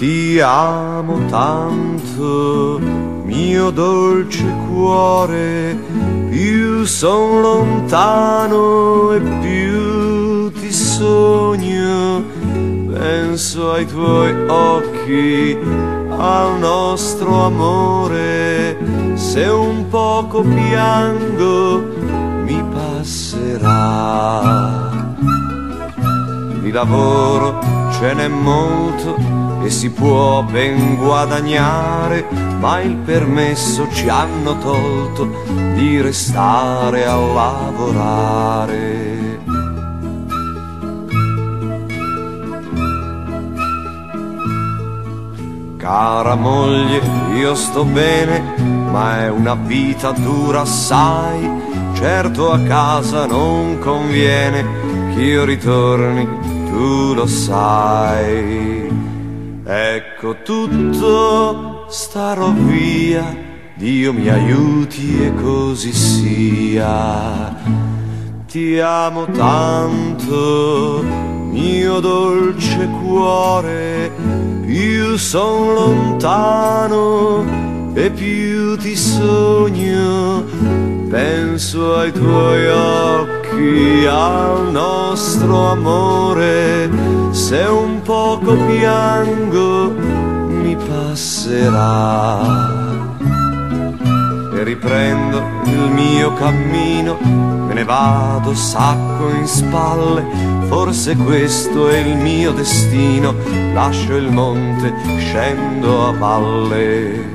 Ti amo tanto, mio dolce cuore, più son lontano e più ti sogno. Penso ai tuoi occhi, al nostro amore, se un poco piango mi passerà. Di lavoro ce n'è molto e si può ben guadagnare, ma il permesso ci hanno tolto di restare a lavorare. Cara moglie, io sto bene, ma è una vita dura assai. Certo a casa non conviene ch'io ritorni, tu lo sai. Ecco tutto, starò via, Dio mi aiuti e così sia. Ti amo tanto, mio dolce cuore, più son lontano e più ti sogno. Penso ai tuoi occhi, al nostro amore, se un poco piango mi passerà. E riprendo il mio cammino, me ne vado sacco in spalle, forse questo è il mio destino, lascio il monte, scendo a valle.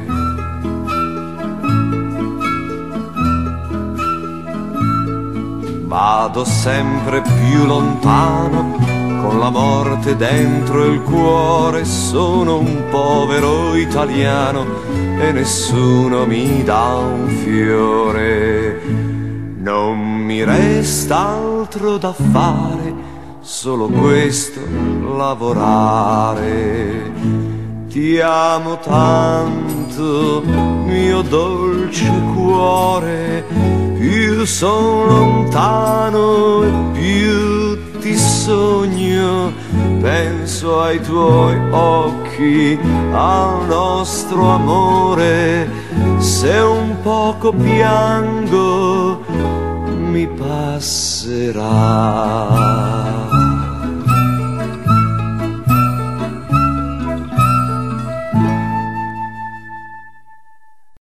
Vado sempre più lontano, con la morte dentro il cuore, sono un povero italiano e nessuno mi dà un fiore. Non mi resta altro da fare, solo questo, lavorare. Ti amo tanto, mio dolce cuore, più son lontano e più ti sogno. Penso ai tuoi occhi, al nostro amore, se un poco piango mi passerà.